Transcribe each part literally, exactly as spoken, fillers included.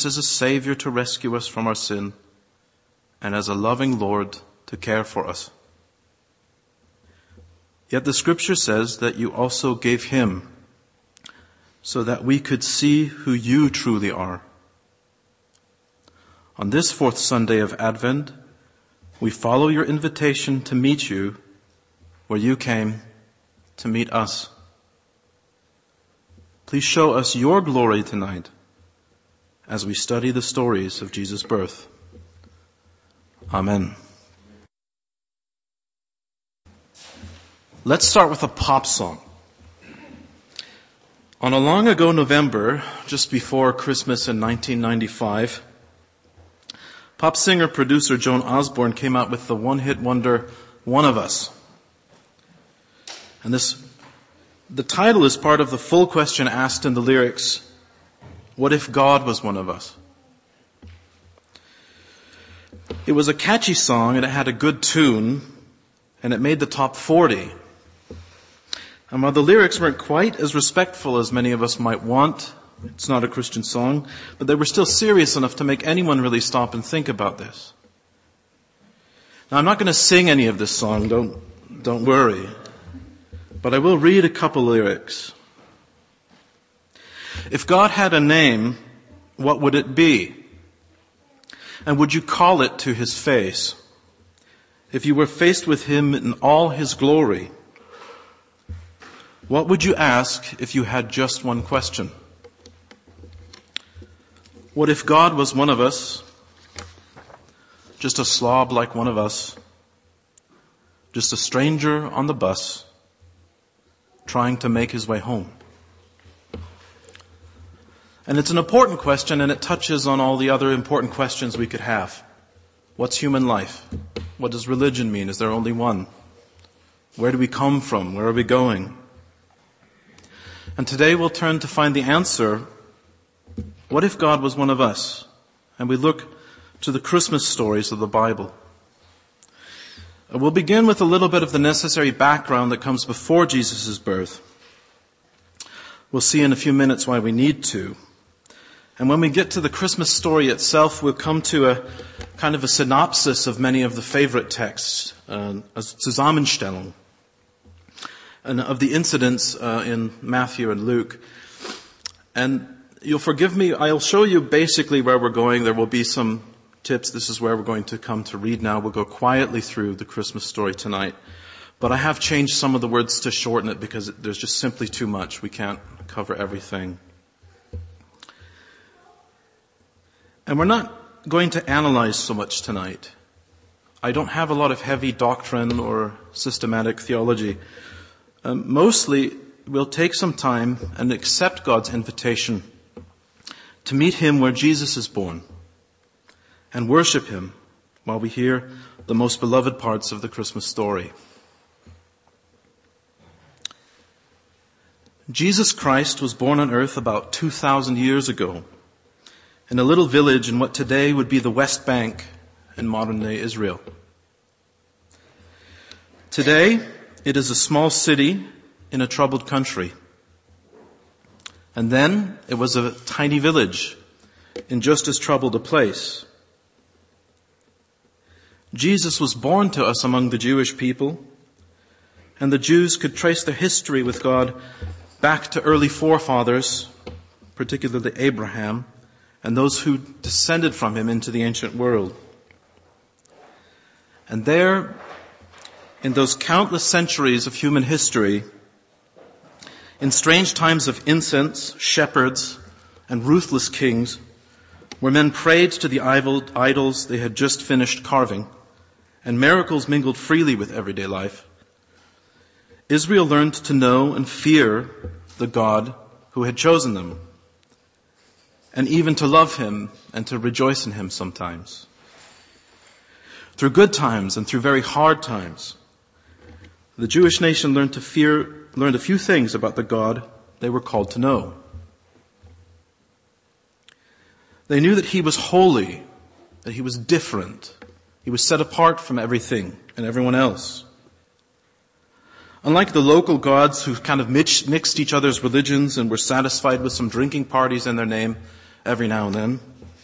as a Savior to rescue us from our sin, and as a loving Lord to care for us. Yet the Scripture says that you also gave him so that we could see who you truly are. On this fourth Sunday of Advent, we follow your invitation to meet you where you came to meet us. Please show us your glory tonight as we study the stories of Jesus' birth. Amen. Let's start with a pop song. On a long ago November, just before Christmas in nineteen ninety-five, pop singer-producer Joan Osborne came out with the one-hit wonder, One of Us. And this, the title is part of the full question asked in the lyrics, what if God was one of us? It was a catchy song and it had a good tune and it made the top forty. And while the lyrics weren't quite as respectful as many of us might want, it's not a Christian song, but they were still serious enough to make anyone really stop and think about this. Now, I'm not going to sing any of this song, don't, don't worry. But I will read a couple lyrics. If God had a name, what would it be? And would you call it to his face? If you were faced with him in all his glory, what would you ask if you had just one question? What if God was one of us, just a slob like one of us, just a stranger on the bus, trying to make his way home? And it's an important question, and it touches on all the other important questions we could have. What's human life? What does religion mean? Is there only one? Where do we come from? Where are we going? And today we'll turn to find the answer. What if God was one of us? And we look to the Christmas stories of the Bible. We'll begin with a little bit of the necessary background that comes before Jesus' birth. We'll see in a few minutes why we need to. And when we get to the Christmas story itself, we'll come to a kind of a synopsis of many of the favorite texts, uh, a Zusammenstellung, and of the incidents uh, in Matthew and Luke. And you'll forgive me, I'll show you basically where we're going. There will be some tips. This is where we're going to come to read now. We'll go quietly through the Christmas story tonight. But I have changed some of the words to shorten it because there's just simply too much. We can't cover everything. And we're not going to analyze so much tonight. I don't have a lot of heavy doctrine or systematic theology. Um, mostly, we'll take some time and accept God's invitation to meet him where Jesus is born and worship him while we hear the most beloved parts of the Christmas story. Jesus Christ was born on earth about two thousand years ago in a little village in what today would be the West Bank in modern-day Israel. Today, it is a small city in a troubled country. And then it was a tiny village in just as troubled a place. Jesus was born to us among the Jewish people, and the Jews could trace their history with God back to early forefathers, particularly Abraham, and those who descended from him into the ancient world. And there, in those countless centuries of human history, in strange times of incense, shepherds, and ruthless kings, where men prayed to the idols they had just finished carving, and miracles mingled freely with everyday life, Israel learned to know and fear the God who had chosen them, and even to love him and to rejoice in him sometimes. Through good times and through very hard times, the Jewish nation learned to fear, learned a few things about the God they were called to know. They knew that he was holy, that he was different. He was set apart from everything and everyone else. Unlike the local gods who kind of mixed each other's religions and were satisfied with some drinking parties in their name every now and then,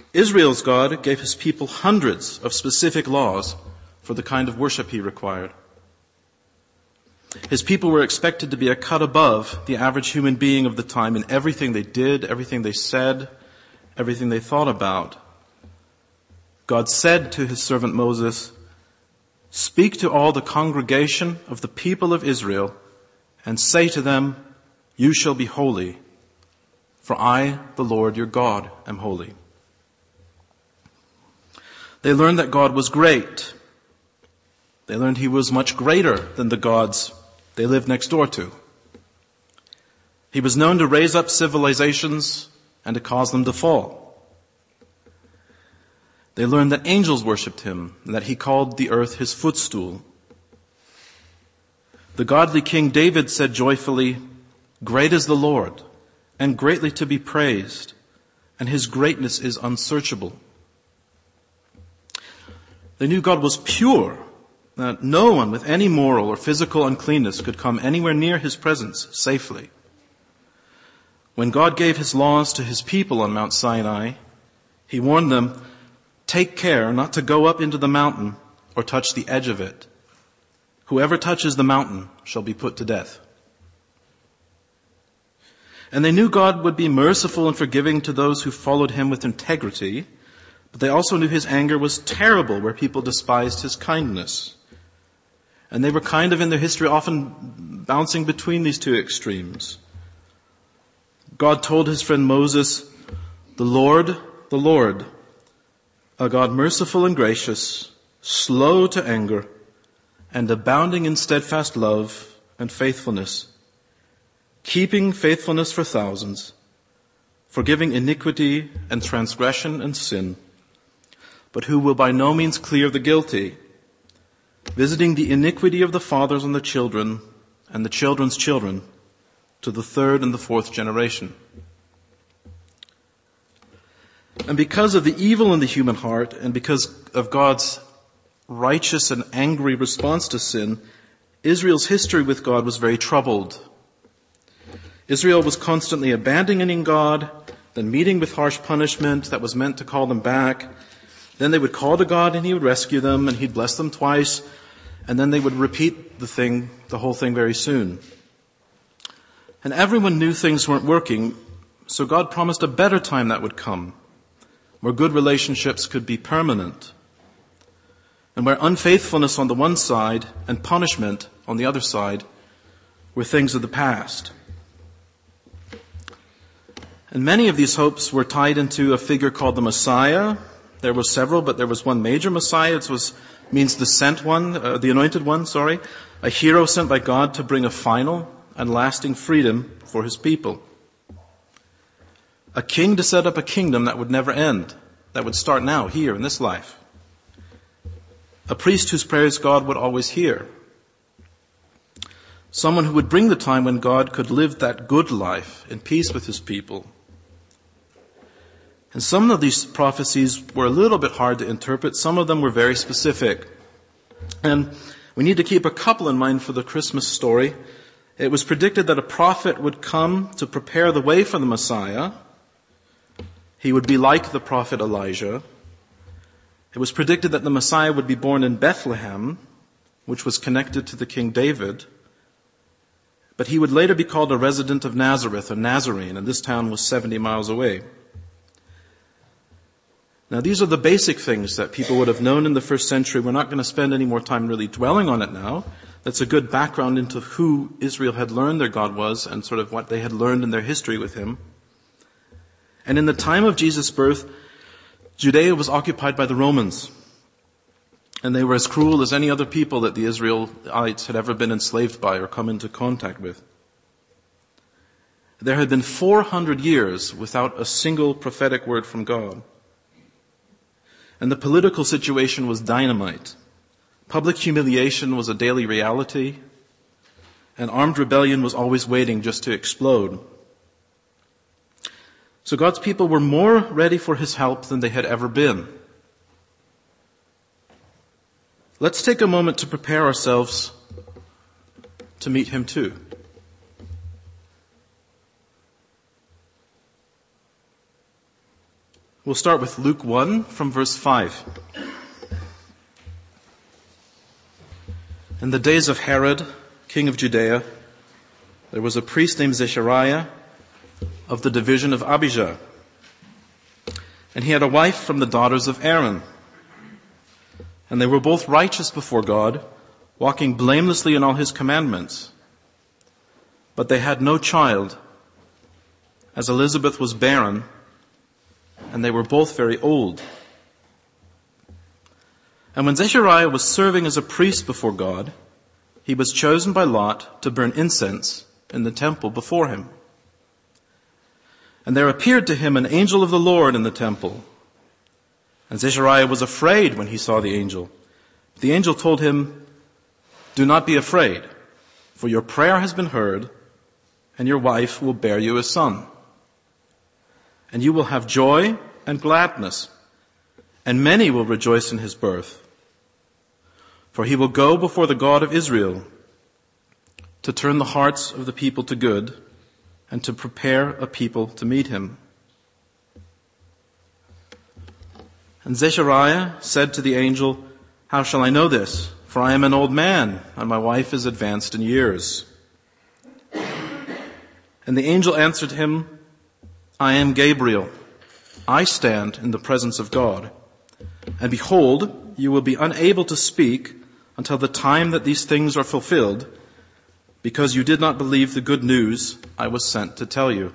Israel's God gave his people hundreds of specific laws for the kind of worship he required. His people were expected to be a cut above the average human being of the time in everything they did, everything they said, everything they thought about. God said to his servant Moses, "Speak to all the congregation of the people of Israel and say to them, 'You shall be holy, for I, the Lord your God, am holy.'" They learned that God was great. They learned he was much greater than the gods they lived next door to. He was known to raise up civilizations and to cause them to fall. They learned that angels worshipped him and that he called the earth his footstool. The godly King David said joyfully, "Great is the Lord, and greatly to be praised, and his greatness is unsearchable." They knew God was pure, that no one with any moral or physical uncleanness could come anywhere near his presence safely. When God gave his laws to his people on Mount Sinai, he warned them, "Take care not to go up into the mountain or touch the edge of it. Whoever touches the mountain shall be put to death." And they knew God would be merciful and forgiving to those who followed him with integrity, but they also knew his anger was terrible where people despised his kindness. And they were kind of in their history often bouncing between these two extremes. God told his friend Moses, "The Lord, the Lord, a God merciful and gracious, slow to anger, and abounding in steadfast love and faithfulness, keeping faithfulness for thousands, forgiving iniquity and transgression and sin, but who will by no means clear the guilty, visiting the iniquity of the fathers on the children and the children's children to the third and the fourth generation." And because of the evil in the human heart and because of God's righteous and angry response to sin, Israel's history with God was very troubled. Israel was constantly abandoning God, then meeting with harsh punishment that was meant to call them back. Then they would call to God and he would rescue them and he'd bless them twice. And then they would repeat the thing, the whole thing very soon. And everyone knew things weren't working, so God promised a better time that would come, where good relationships could be permanent, and where unfaithfulness on the one side and punishment on the other side were things of the past. And many of these hopes were tied into a figure called the Messiah. There were several, but there was one major Messiah. It was means the sent one, uh, the anointed one, sorry, a hero sent by God to bring a final and lasting freedom for his people. A king to set up a kingdom that would never end, that would start now, here, in this life. A priest whose prayers God would always hear. Someone who would bring the time when God could live that good life in peace with his people. And some of these prophecies were a little bit hard to interpret. Some of them were very specific. And we need to keep a couple in mind for the Christmas story. It was predicted that a prophet would come to prepare the way for the Messiah. He would be like the prophet Elijah. It was predicted that the Messiah would be born in Bethlehem, which was connected to the King David. But he would later be called a resident of Nazareth, a Nazarene, and this town was seventy miles away. Now, these are the basic things that people would have known in the first century. We're not going to spend any more time really dwelling on it now. That's a good background into who Israel had learned their God was and sort of what they had learned in their history with him. And in the time of Jesus' birth, Judea was occupied by the Romans. And they were as cruel as any other people that the Israelites had ever been enslaved by or come into contact with. There had been four hundred years without a single prophetic word from God. And the political situation was dynamite. Public humiliation was a daily reality. And armed rebellion was always waiting just to explode. So God's people were more ready for his help than they had ever been. Let's take a moment to prepare ourselves to meet him too. We'll start with Luke one from verse five. In the days of Herod, king of Judea, there was a priest named Zechariah of the division of Abijah. And he had a wife from the daughters of Aaron. And they were both righteous before God, walking blamelessly in all his commandments. But they had no child, as Elizabeth was barren, and they were both very old. And when Zechariah was serving as a priest before God, he was chosen by Lot to burn incense in the temple before him. And there appeared to him an angel of the Lord in the temple. And Zechariah was afraid when he saw the angel. The angel told him, "Do not be afraid, for your prayer has been heard, and your wife will bear you a son. And you will have joy and gladness, and many will rejoice in his birth. For he will go before the God of Israel to turn the hearts of the people to good, and to prepare a people to meet him." And Zechariah said to the angel, "How shall I know this? For I am an old man, and my wife is advanced in years." And the angel answered him, "I am Gabriel. I stand in the presence of God. And behold, you will be unable to speak until the time that these things are fulfilled, because you did not believe the good news I was sent to tell you."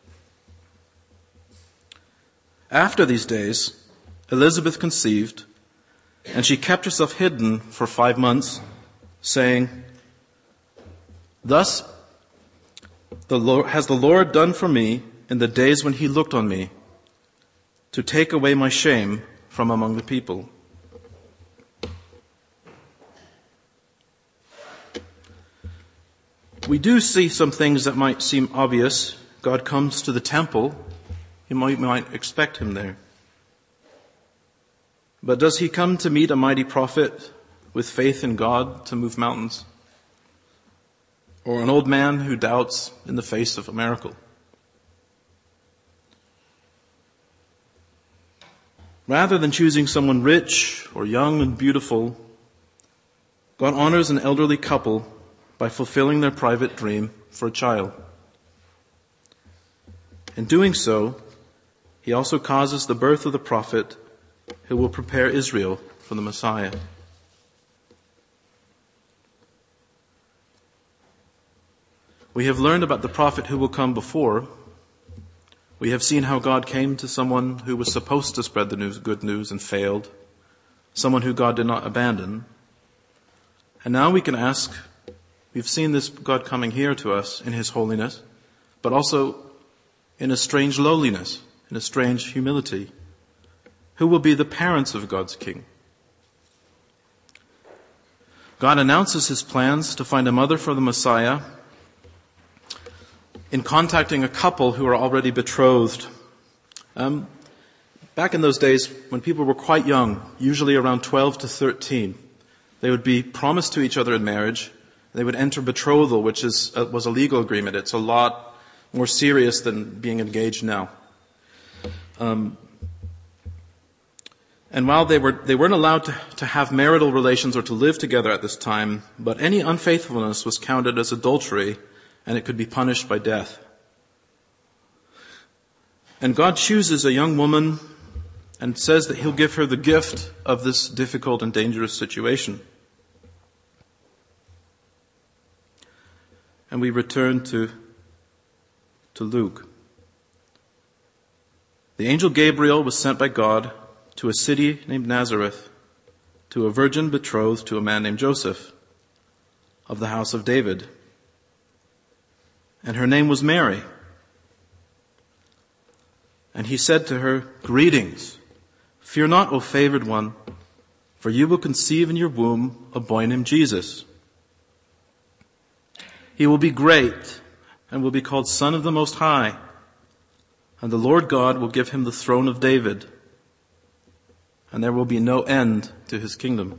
After these days, Elizabeth conceived, and she kept herself hidden for five months, saying, "Thus the Lord, has the Lord done for me in the days when he looked on me, to take away my shame from among the people." We do see some things that might seem obvious. God comes to the temple. You might, might expect him there. But does he come to meet a mighty prophet with faith in God to move mountains? Or an old man who doubts in the face of a miracle? Rather than choosing someone rich or young and beautiful, God honors an elderly couple by fulfilling their private dream for a child. In doing so, he also causes the birth of the prophet who will prepare Israel for the Messiah. We have learned about the prophet who will come before. We have seen how God came to someone who was supposed to spread the news, good news and failed, someone who God did not abandon. And now we can ask, we've seen this God coming here to us in his holiness, but also in a strange lowliness, in a strange humility. Who will be the parents of God's king? God announces his plans to find a mother for the Messiah in contacting a couple who are already betrothed. Um, back in those days, when people were quite young, usually around twelve to thirteen, they would be promised to each other in marriage. They would enter betrothal, which is uh, was a legal agreement. It's a lot more serious than being engaged now. Um, and while they were they weren't allowed to, to have marital relations or to live together at this time, but any unfaithfulness was counted as adultery, and it could be punished by death. And God chooses a young woman and says that he'll give her the gift of this difficult and dangerous situation. And we return to, to Luke. The angel Gabriel was sent by God to a city named Nazareth, to a virgin betrothed to a man named Joseph, of the house of David. And her name was Mary. And he said to her, "Greetings, fear not, O favored one, for you will conceive in your womb a boy named Jesus. He will be great and will be called Son of the Most High, and the Lord God will give him the throne of David, and there will be no end to his kingdom."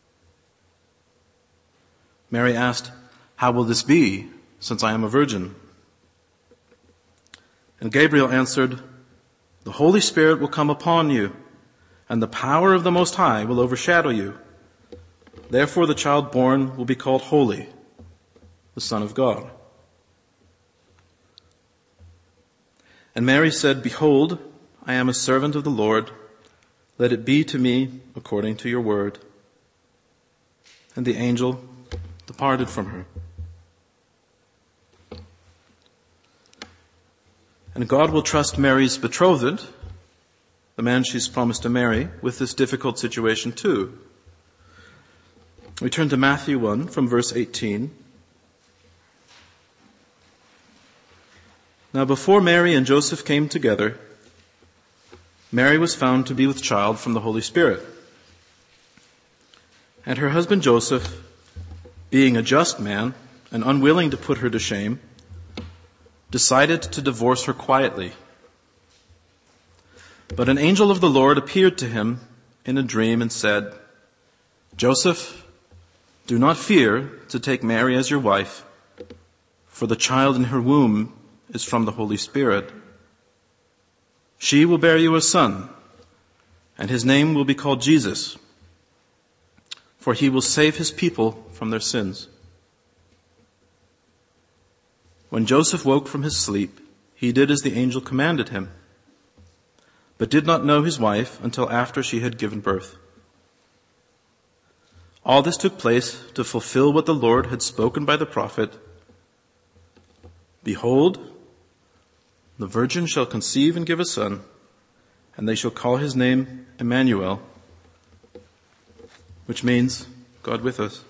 Mary asked, "How will this be, since I am a virgin?" And Gabriel answered, The Holy Spirit will come upon you, and the power of the Most High will overshadow you. Therefore the child born will be called Holy, the Son of God. And Mary said, Behold, I am a servant of the Lord. Let it be to me according to your word. And the angel departed from her. And God will trust Mary's betrothed, the man she's promised to marry, with this difficult situation too. We turn to Matthew one from verse eighteen. Now before Mary and Joseph came together, Mary was found to be with child from the Holy Spirit. And her husband Joseph, being a just man and unwilling to put her to shame, decided to divorce her quietly. But an angel of the Lord appeared to him in a dream and said, Joseph, do not fear to take Mary as your wife, for the child in her womb is from the Holy Spirit. She will bear you a son, and his name will be called Jesus, for he will save his people from their sins. When Joseph woke from his sleep, he did as the angel commanded him, but did not know his wife until after she had given birth. All this took place to fulfill what the Lord had spoken by the prophet. Behold, the virgin shall conceive and give a son, and they shall call his name Emmanuel, which means God with us.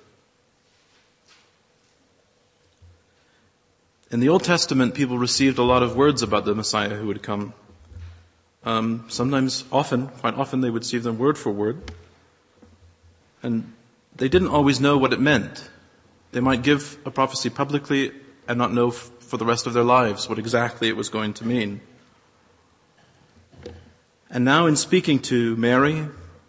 In the Old Testament, people received a lot of words about the Messiah who would come. Um, sometimes, often, quite often, they would receive them word for word. And they didn't always know what it meant. They might give a prophecy publicly and not know f- for the rest of their lives what exactly it was going to mean. And now in speaking to Mary,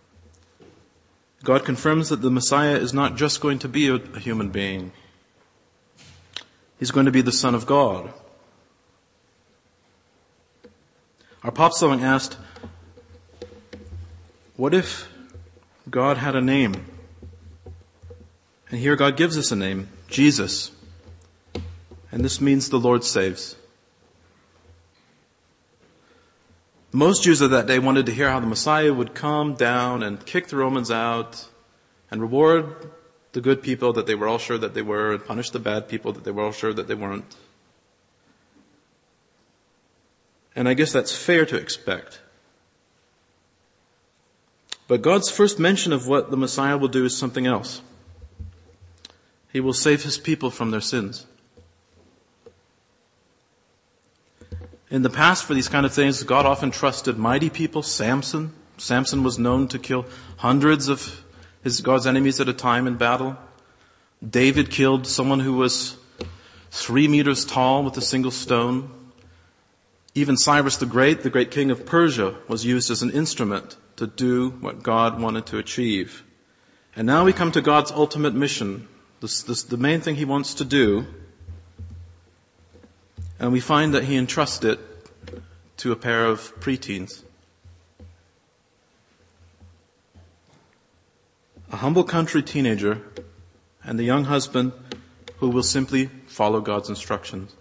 God confirms that the Messiah is not just going to be a, a human being. He's going to be the Son of God. Our pop song asked, what if God had a name? And here God gives us a name, Jesus. And this means the Lord saves. Most Jews of that day wanted to hear how the Messiah would come down and kick the Romans out and reward the good people that they were all sure that they were and punish the bad people that they were all sure that they weren't. And I guess that's fair to expect. But God's first mention of what the Messiah will do is something else. He will save his people from their sins. In the past, for these kind of things, God often trusted mighty people. Samson. Samson was known to kill hundreds of his God's enemies at a time in battle. David killed someone who was three meters tall with a single stone. Even Cyrus the Great, the great king of Persia, was used as an instrument to do what God wanted to achieve. And now we come to God's ultimate mission, this, this, the main thing he wants to do. And we find that he entrusts it to a pair of preteens. A humble country teenager and the young husband who will simply follow God's instructions.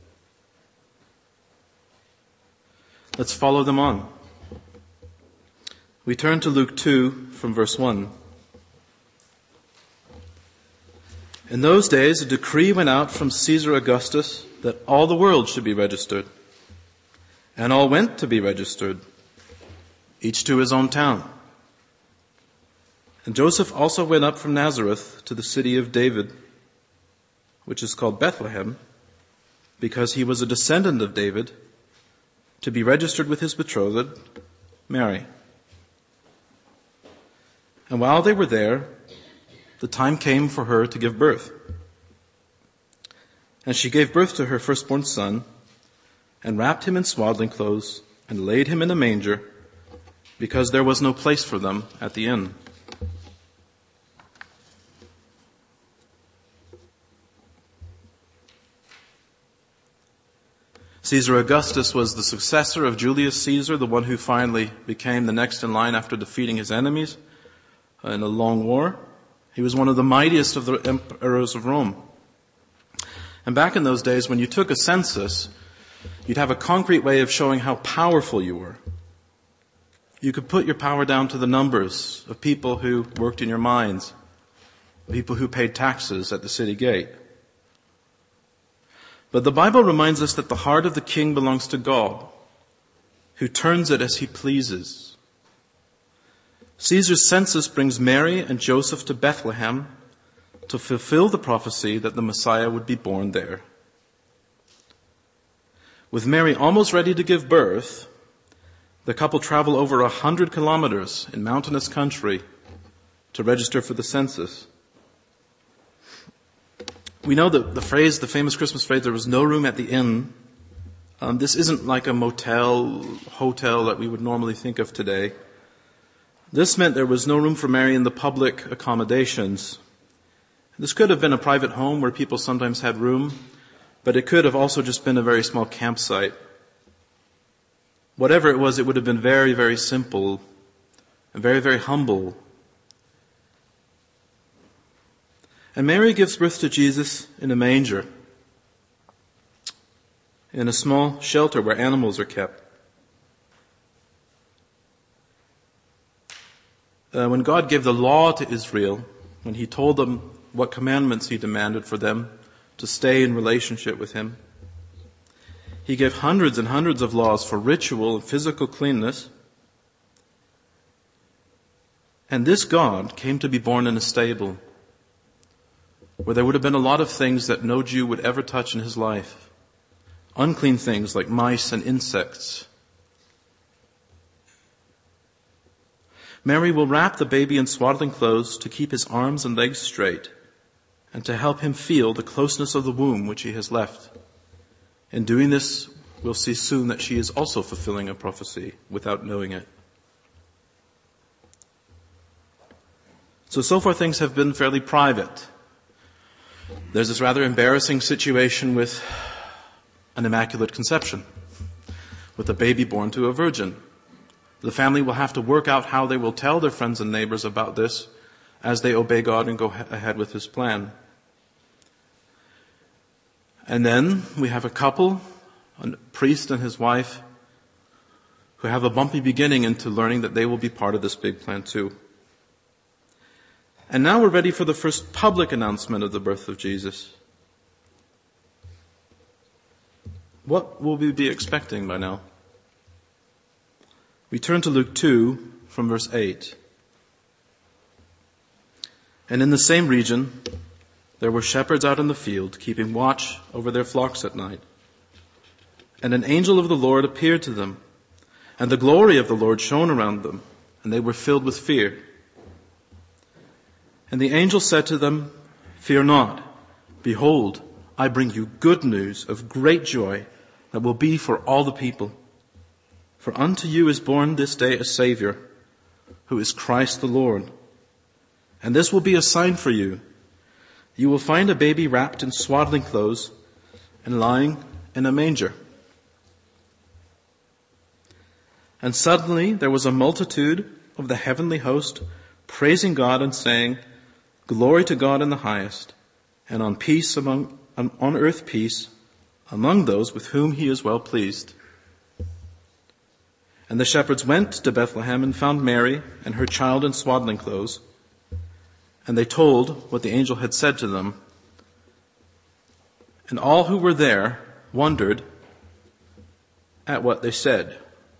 Let's follow them on. We turn to Luke two from verse one. In those days, a decree went out from Caesar Augustus that all the world should be registered. And all went to be registered, each to his own town. And Joseph also went up from Nazareth to the city of David, which is called Bethlehem, because he was a descendant of David, to be registered with his betrothed, Mary. And while they were there, the time came for her to give birth. And she gave birth to her firstborn son, and wrapped him in swaddling clothes, and laid him in a manger, because there was no place for them at the inn. Caesar Augustus was the successor of Julius Caesar, the one who finally became the next in line after defeating his enemies in a long war. He was one of the mightiest of the emperors of Rome. And back in those days, when you took a census, you'd have a concrete way of showing how powerful you were. You could put your power down to the numbers of people who worked in your mines, people who paid taxes at the city gate. But the Bible reminds us that the heart of the king belongs to God, who turns it as he pleases. Caesar's census brings Mary and Joseph to Bethlehem to fulfill the prophecy that the Messiah would be born there. With Mary almost ready to give birth, the couple travel over a hundred kilometers in mountainous country to register for the census. We know that the phrase, the famous Christmas phrase, there was no room at the inn. Um, this isn't like a motel, hotel that we would normally think of today. This meant there was no room for Mary in the public accommodations. This could have been a private home where people sometimes had room, but it could have also just been a very small campsite. Whatever it was, it would have been very, very simple and very, very humble. And Mary gives birth to Jesus in a manger, in a small shelter where animals are kept. Uh, when God gave the law to Israel, when he told them what commandments he demanded for them to stay in relationship with him, he gave hundreds and hundreds of laws for ritual and physical cleanness. And this God came to be born in a stable, where there would have been a lot of things that no Jew would ever touch in his life. Unclean things like mice and insects. Mary will wrap the baby in swaddling clothes to keep his arms and legs straight and to help him feel the closeness of the womb which he has left. In doing this, we'll see soon that she is also fulfilling a prophecy without knowing it. So, so far things have been fairly private. There's this rather embarrassing situation with an immaculate conception, with a baby born to a virgin. The family will have to work out how they will tell their friends and neighbors about this as they obey God and go ahead with his plan. And then we have a couple, a priest and his wife, who have a bumpy beginning into learning that they will be part of this big plan too. And now we're ready for the first public announcement of the birth of Jesus. What will we be expecting by now? We turn to Luke two from verse eight. And in the same region, there were shepherds out in the field, keeping watch over their flocks at night. And an angel of the Lord appeared to them, and the glory of the Lord shone around them, and they were filled with fear. And the angel said to them, "Fear not. Behold, I bring you good news of great joy that will be for all the people. For unto you is born this day a Savior, who is Christ the Lord. And this will be a sign for you. You will find a baby wrapped in swaddling clothes and lying in a manger." And suddenly there was a multitude of the heavenly host praising God and saying, "Glory to God in the highest, and on peace among on earth peace among those with whom he is well pleased." And the shepherds went to Bethlehem and found Mary and her child in swaddling clothes. And they told what the angel had said to them. And all who were there wondered at what they said.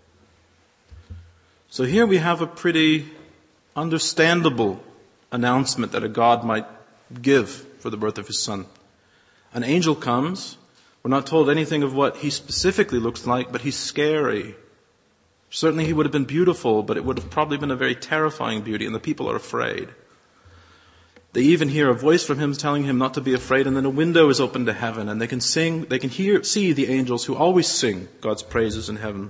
So here we have a pretty understandable announcement that a God might give for the birth of his son. An angel comes. We're not told anything of what he specifically looks like, but he's scary. Certainly he would have been beautiful, but it would have probably been a very terrifying beauty, and the people are afraid. They even hear a voice from him telling him not to be afraid, and then a window is opened to heaven, and they can sing, they can hear, see the angels who always sing God's praises in heaven.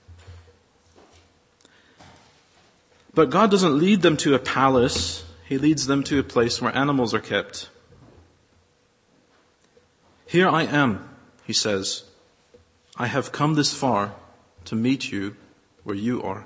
But God doesn't lead them to a palace. He leads them to a place where animals are kept. "Here I am," he says. I have come this far to meet you where you are.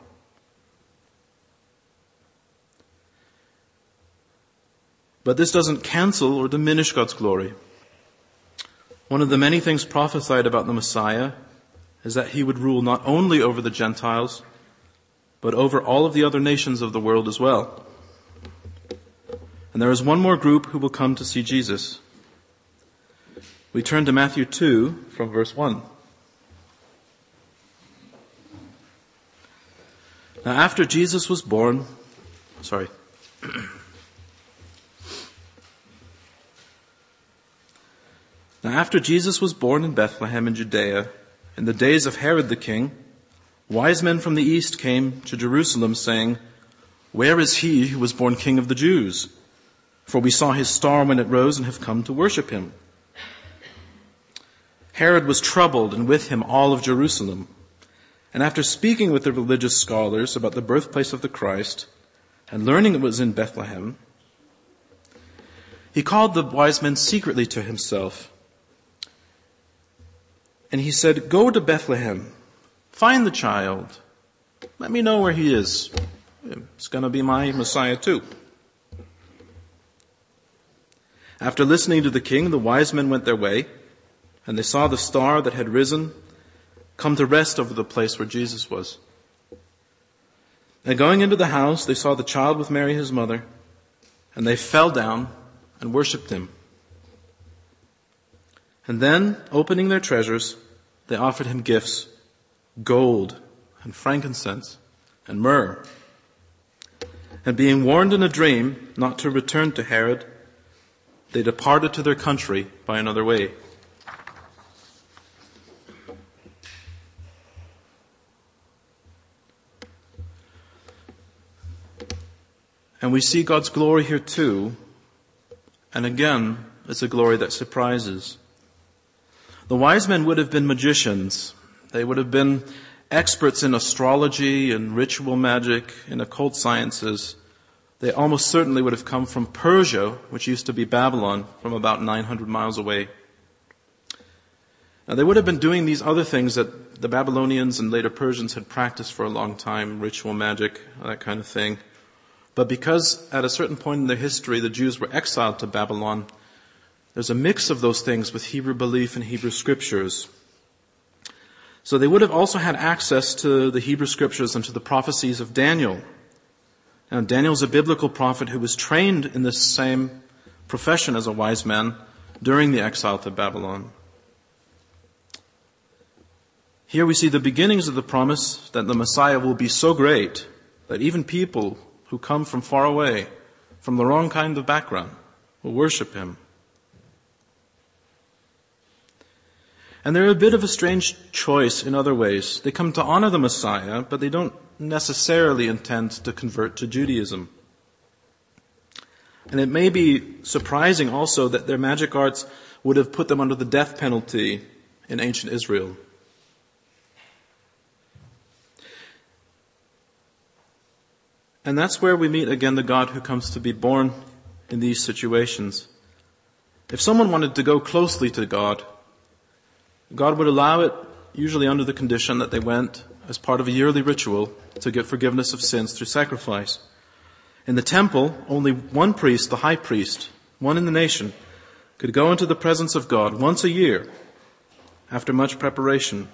But this doesn't cancel or diminish God's glory. One of the many things prophesied about the Messiah is that he would rule not only over the Gentiles, but over all of the other nations of the world as well. And there is one more group who will come to see Jesus. We turn to Matthew two from verse one. Now after Jesus was born, sorry, Now after Jesus was born in Bethlehem in Judea, in the days of Herod the king, wise men from the east came to Jerusalem saying, "Where is he who was born King of the Jews? For we saw his star when it rose and have come to worship him." Herod was troubled, and with him all of Jerusalem. And after speaking with the religious scholars about the birthplace of the Christ, and learning it was in Bethlehem, he called the wise men secretly to himself. And he said, "Go to Bethlehem, find the child. Let me know where he is. It's going to be my Messiah too." After listening to the king, the wise men went their way, and they saw the star that had risen come to rest over the place where Jesus was. And going into the house, they saw the child with Mary his mother, and they fell down and worshipped him. And then, opening their treasures, they offered him gifts, gold and frankincense and myrrh. And being warned in a dream not to return to Herod, they departed to their country by another way. And we see God's glory here too, and again, it's a glory that surprises. The wise men would have been magicians. They would have been experts in astrology and ritual magic and occult sciences. They almost certainly would have come from Persia, which used to be Babylon, from about nine hundred miles away. Now they would have been doing these other things that the Babylonians and later Persians had practiced for a long time, ritual magic, that kind of thing. But because at a certain point in their history the Jews were exiled to Babylon, there's a mix of those things with Hebrew belief and Hebrew scriptures. So they would have also had access to the Hebrew scriptures and to the prophecies of Daniel. Now, Daniel's a biblical prophet who was trained in this same profession as a wise man during the exile to Babylon. Here we see the beginnings of the promise that the Messiah will be so great that even people who come from far away, from the wrong kind of background, will worship him. And they're a bit of a strange choice in other ways. They come to honor the Messiah, but they don't necessarily intend to convert to Judaism. And it may be surprising also that their magic arts would have put them under the death penalty in ancient Israel. And that's where we meet again the God who comes to be born in these situations. If someone wanted to go closely to God, God would allow it, usually under the condition that they went as part of a yearly ritual to get forgiveness of sins through sacrifice. In the temple, only one priest, the high priest, one in the nation, could go into the presence of God once a year after much preparation.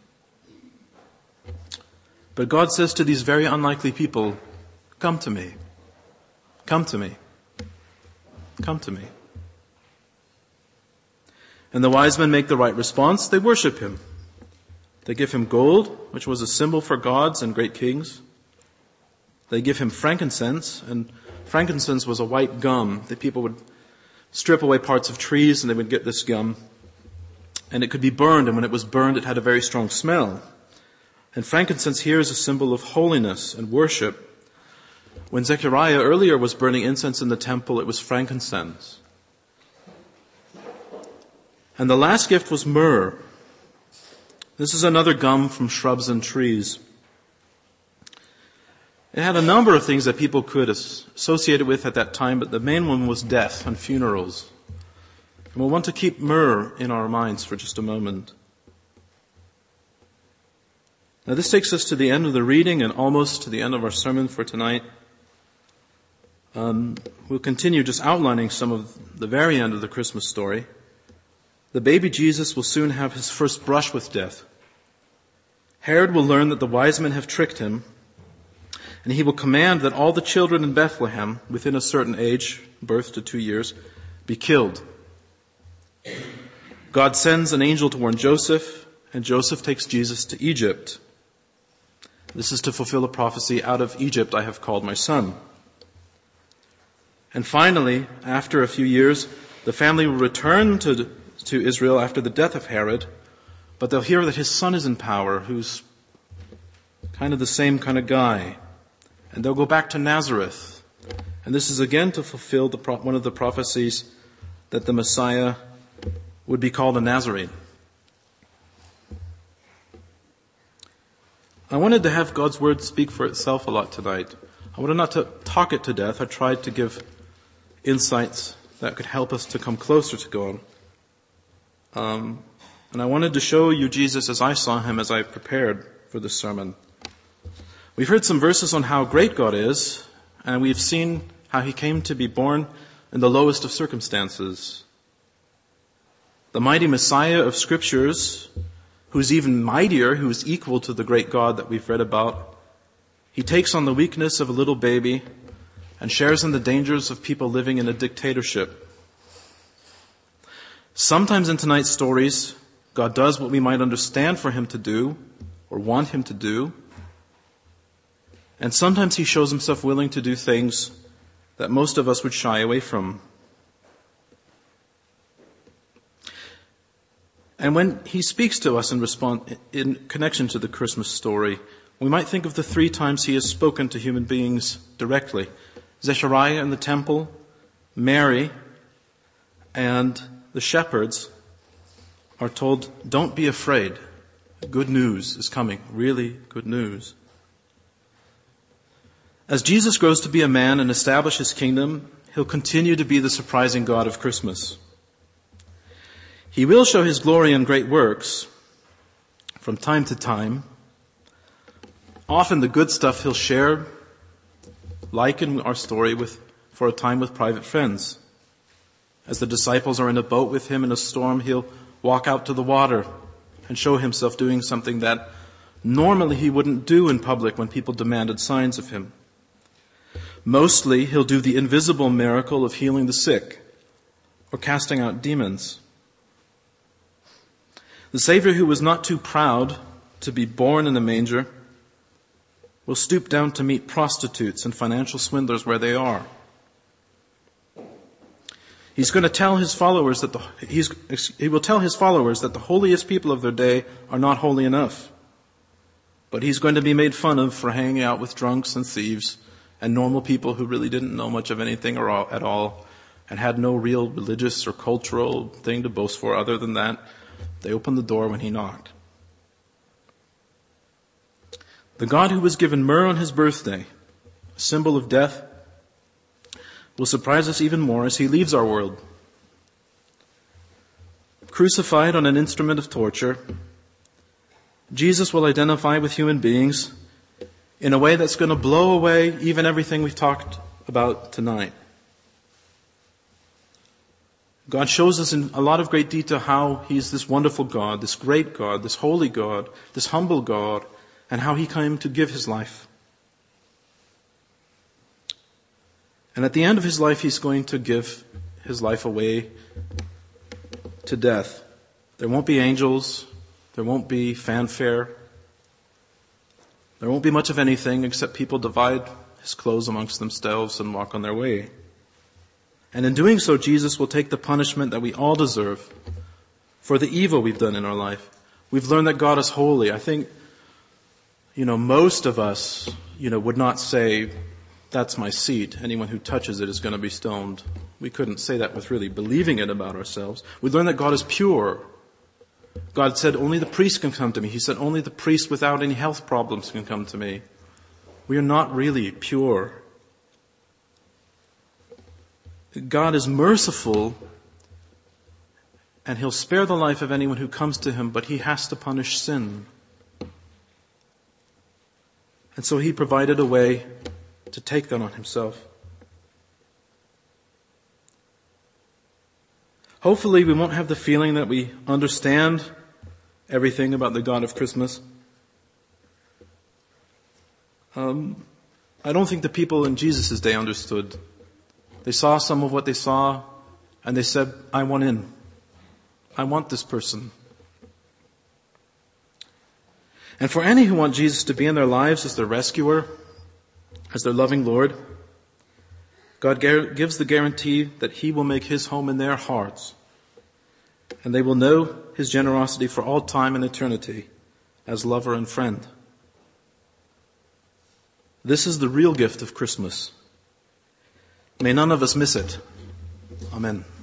But God says to these very unlikely people, "Come to me. Come to me. Come to me." And the wise men make the right response. They worship him. They give him gold, which was a symbol for gods and great kings. They give him frankincense, and frankincense was a white gum that people would strip away parts of trees and they would get this gum. And it could be burned, and when it was burned, it had a very strong smell. And frankincense here is a symbol of holiness and worship. When Zechariah earlier was burning incense in the temple, it was frankincense. And the last gift was myrrh. This is another gum from shrubs and trees. It had a number of things that people could associate it with at that time, but the main one was death and funerals. And we'll want to keep myrrh in our minds for just a moment. Now this takes us to the end of the reading and almost to the end of our sermon for tonight. Um, we'll continue just outlining some of the very end of the Christmas story. The baby Jesus will soon have his first brush with death. Herod will learn that the wise men have tricked him, and he will command that all the children in Bethlehem, within a certain age, birth to two years, be killed. God sends an angel to warn Joseph, and Joseph takes Jesus to Egypt. This is to fulfill a prophecy, out of Egypt I have called my son. And finally, after a few years, the family will return to, to Israel after the death of Herod, but they'll hear that his son is in power, who's kind of the same kind of guy. And they'll go back to Nazareth. And this is again to fulfill the, one of the prophecies that the Messiah would be called a Nazarene. I wanted to have God's word speak for itself a lot tonight. I wanted not to talk it to death. I tried to give insights that could help us to come closer to God. Um, and I wanted to show you Jesus as I saw him as I prepared for this sermon. We've heard some verses on how great God is, and we've seen how he came to be born in the lowest of circumstances. The mighty Messiah of Scriptures, who's even mightier, who's equal to the great God that we've read about, he takes on the weakness of a little baby and shares in the dangers of people living in a dictatorship. Sometimes in tonight's stories, God does what we might understand for him to do or want him to do. And sometimes he shows himself willing to do things that most of us would shy away from. And when he speaks to us in response, in connection to the Christmas story, we might think of the three times he has spoken to human beings directly. Zechariah in the temple, Mary, and the shepherds are told, don't be afraid. Good news is coming. Really good news. As Jesus grows to be a man and establish his kingdom, he'll continue to be the surprising God of Christmas. He will show his glory and great works from time to time. Often the good stuff he'll share, like in our story, with for a time with private friends. As the disciples are in a boat with him in a storm, he'll walk out to the water and show himself doing something that normally he wouldn't do in public when people demanded signs of him. Mostly he'll do the invisible miracle of healing the sick or casting out demons. The Savior, who was not too proud to be born in a manger, will stoop down to meet prostitutes and financial swindlers where they are. He's going to tell his followers that the, he's, he will tell his followers that the holiest people of their day are not holy enough. But he's going to be made fun of for hanging out with drunks and thieves and normal people who really didn't know much of anything or all, at all and had no real religious or cultural thing to boast for other than that they opened the door when he knocked. The God who was given myrrh on his birthday, a symbol of death, will surprise us even more as he leaves our world. Crucified on an instrument of torture, Jesus will identify with human beings in a way that's going to blow away even everything we've talked about tonight. God shows us in a lot of great detail how he's this wonderful God, this great God, this holy God, this humble God, and how he came to give his life. And at the end of his life, he's going to give his life away to death. There won't be angels. There won't be fanfare. There won't be much of anything except people divide his clothes amongst themselves and walk on their way. And in doing so, Jesus will take the punishment that we all deserve for the evil we've done in our life. We've learned that God is holy. I think, you know, most of us, you know, would not say, that's my seat. Anyone who touches it is going to be stoned. We couldn't say that with really believing it about ourselves. We learn that God is pure. God said, only the priest can come to me. He said, only the priest without any health problems can come to me. We are not really pure. God is merciful, and he'll spare the life of anyone who comes to him, but he has to punish sin. And so he provided a way to take that on himself. Hopefully we won't have the feeling that we understand everything about the God of Christmas. Um, I don't think the people in Jesus' day understood. They saw some of what they saw and they said, I want in. I want this person. And for any who want Jesus to be in their lives as their rescuer, as their loving Lord, God gives the guarantee that he will make his home in their hearts, and they will know his generosity for all time and eternity as lover and friend. This is the real gift of Christmas. May none of us miss it. Amen.